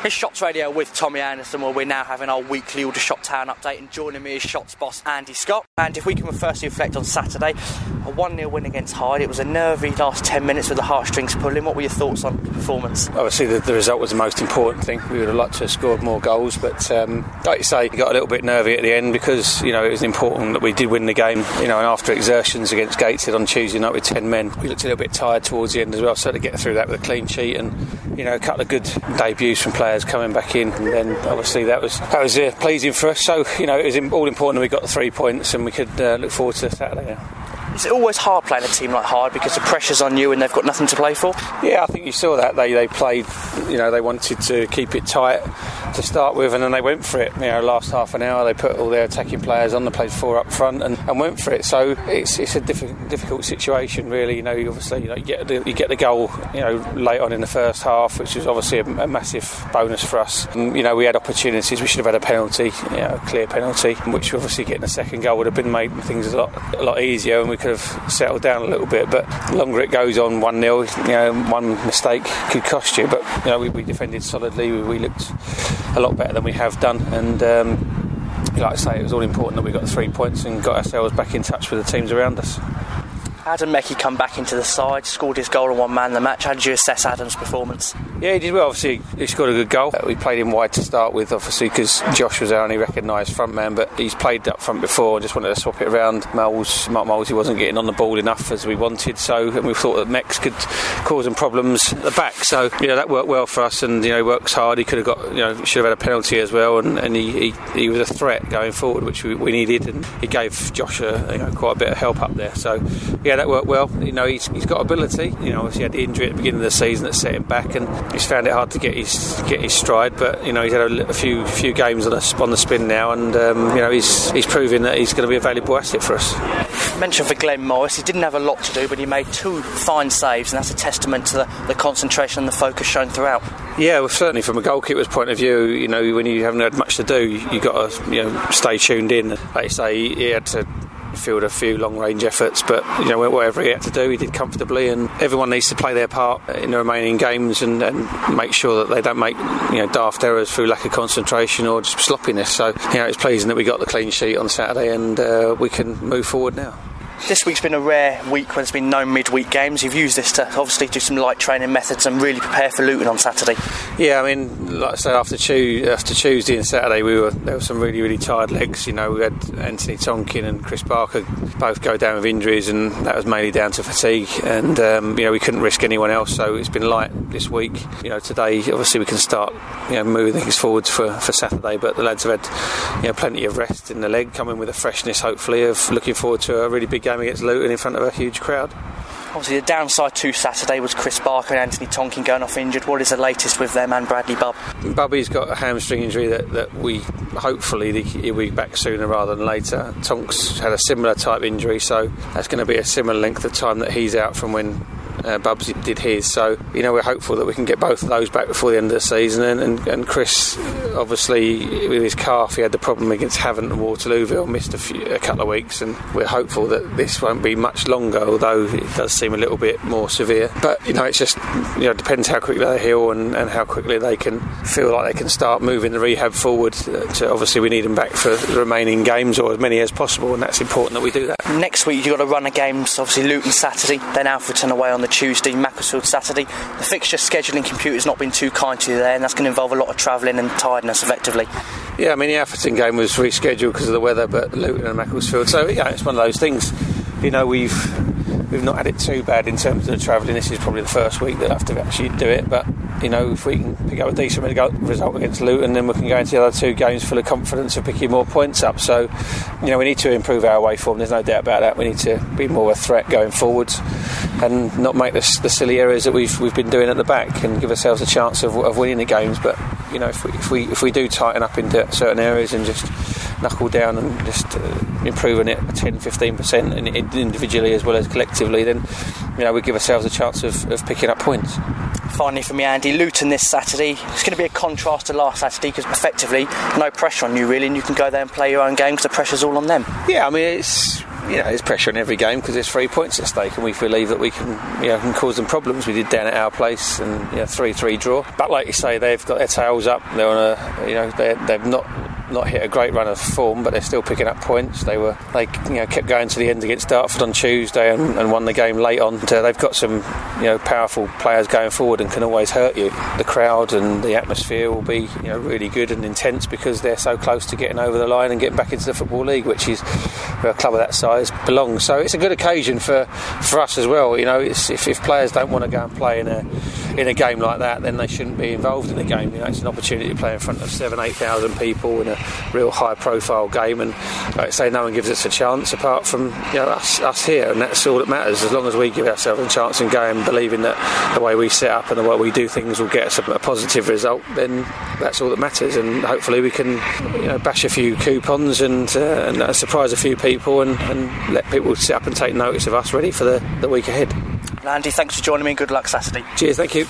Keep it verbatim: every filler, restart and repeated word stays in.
It's Shots Radio with Tommy Anderson, where we're now having our weekly Aldershot Town update, and joining me is Shots boss Andy Scott. And if we can firstly reflect on Saturday, a one nil win against Hyde. It was a nervy last ten minutes with the heartstrings pulling. What were your thoughts on the performance? Obviously the, the result was the most important thing. We would have liked to have scored more goals, but um, like you say, we got a little bit nervy at the end because, you know, it was important that we did win the game. You know, and after exertions against Gateshead on Tuesday night with ten men, we looked a little bit tired towards the end as well, so to get through that with a clean sheet and, you know, a couple of good debuts from players coming back in, and then obviously that was that was uh, pleasing for us. So, you know, it was all important that we got the three points and we could uh, look forward to Saturday now. Is it always hard playing a team like Hyde because the pressure's on you and they've got nothing to play for? Yeah, I think you saw that. They they played, you know, they wanted to keep it tight to start with, and then they went for it. You know, last half an hour they put all their attacking players on, they played four up front and, and went for it. So it's it's a diff- difficult situation, really. You know, you obviously, you know, you get the, you get the goal, you know, late on in the first half, which was obviously a, a massive bonus for us. And, you know, we had opportunities. We should have had a penalty, you know, a clear penalty, which obviously getting a second goal would have been made things a lot a lot easier, and we could have settled down a little bit. But the longer it goes on, one nil, you know, one mistake could cost you. But, you know, we, we defended solidly. We, we looked a lot better than we have done, and um, like I say, it was all important that we got three points and got ourselves back in touch with the teams around us. Adam Meckie come back into the side, scored his goal and one man the match. How did you assess Adam's performance? Yeah, he did well. Obviously, he scored a good goal. Uh, we played him wide to start with, obviously, because Josh was our only recognised front man, but he's played up front before. Just wanted to swap it around. Moles, Mark Moles, he wasn't getting on the ball enough as we wanted, so and we thought that Mex could cause him problems at the back. So, you know, that worked well for us, and, you know, he works hard. He could have got, you know, should have had a penalty as well, and, and he, he he was a threat going forward, which we, we needed, and he gave Josh a, you know, quite a bit of help up there. So, yeah, that worked well. You know, he's, he's got ability. You know, obviously he had the injury at the beginning of the season that set him back, and he's found it hard to get his get his stride. But, you know, he's had a, a few few games on the, on the spin now, and um, you know, he's he's proving that he's going to be a valuable asset for us. Mentioned for Glenn Morris, he didn't have a lot to do, but he made two fine saves, and that's a testament to the, the concentration and the focus shown throughout. Yeah, well, certainly from a goalkeeper's point of view, you know, when you haven't had much to do, you got to, you know, stay tuned in. Like you say, he had to field a few long-range efforts, but, you know, whatever he had to do, he did comfortably, and everyone needs to play their part in the remaining games and, and make sure that they don't make, you know, daft errors through lack of concentration or just sloppiness. So, you know, it's pleasing that we got the clean sheet on Saturday, and uh, we can move forward now. This week's been a rare week when there's been no midweek games. You've used this to obviously do some light training methods and really prepare for Luton on Saturday. Yeah, I mean, like I said, after, Tuesday, after Tuesday and Saturday, we were there were some really, really tired legs. You know, we had Anthony Tonkin and Chris Barker both go down with injuries, and that was mainly down to fatigue. And um, you know, we couldn't risk anyone else, so it's been light this week. You know, today obviously we can start, you know, moving things forwards for, for Saturday. But the lads have had, you know, plenty of rest in the leg, coming with a freshness, hopefully, of looking forward to a really big game against Luton in front of a huge crowd. Obviously, the downside to Saturday was Chris Barker and Anthony Tonkin going off injured. What is the latest with them and Bradley Bubb? Bubby's got a hamstring injury that, that we hopefully he'll be back sooner rather than later. Tonk's had a similar type injury, so that's going to be a similar length of time that he's out from when Uh, Bubsy did his. So, you know, we're hopeful that we can get both of those back before the end of the season, and, and, and Chris, obviously with his calf, he had the problem against Havant and Waterlooville, missed a, few, a couple of weeks, and we're hopeful that this won't be much longer, although it does seem a little bit more severe. But, you know, it's just, you know, it depends how quickly they heal and, and how quickly they can feel like they can start moving the rehab forward. To, obviously we need them back for the remaining games, or as many as possible, and that's important that we do that. Next week you've got a run of games, obviously Luton Saturday, then Alfreton away on the Tuesday, Macclesfield Saturday. The fixture scheduling computer's not been too kind to you there, and that's going to involve a lot of travelling and tiredness effectively. Yeah, I mean, the Alfreton game was rescheduled because of the weather, but Luton and Macclesfield, so yeah, it's one of those things. You know, we've we've not had it too bad in terms of the travelling. This is probably the first week that I have to actually do it, but, you know, if we can pick up a decent result against Luton, then we can go into the other two games full of confidence of picking more points up. So, you know, we need to improve our away form, there's no doubt about that. We need to be more of a threat going forwards and not make the, the silly errors that we've we've been doing at the back, and give ourselves a chance of, of winning the games. But, you know, if we, if we if we do tighten up into certain areas and just knuckle down and just uh, improving it ten to fifteen percent individually as well as collectively, then, you know, we give ourselves a chance of, of picking up points. Finally for me, Andy, Luton this Saturday, it's going to be a contrast to last Saturday, because effectively no pressure on you really, and you can go there and play your own game because the pressure's all on them. Yeah, I mean, it's you know, there's pressure in every game because there's three points at stake, and we believe that we can, you know, can cause them problems. We did down at our place, and you know, three three draw. But like you say, they've got their tails up. They're on a, you know, they've not. not hit a great run of form, but they're still picking up points. They were, they you know, kept going to the end against Dartford on Tuesday and, and won the game late on. Uh, they've got some, you know, powerful players going forward and can always hurt you. The crowd and the atmosphere will be, you know, really good and intense because they're so close to getting over the line and getting back into the Football League, which is where a club of that size belongs. So it's a good occasion for, for us as well. You know, it's, if, if players don't want to go and play in a in a game like that, then they shouldn't be involved in the game. You know, it's an opportunity to play in front of seven, eight thousand people in a real high-profile game, and like I say, no one gives us a chance apart from, you know, us, us here, and that's all that matters. As long as we give ourselves a chance and go and believing that the way we set up and the way we do things will get us a, a positive result, then that's all that matters. And hopefully we can, you know, bash a few coupons and, uh, and uh, surprise a few people and, and let people sit up and take notice of us ready for the, the week ahead. Andy, thanks for joining me. Good luck Saturday. Cheers, thank you.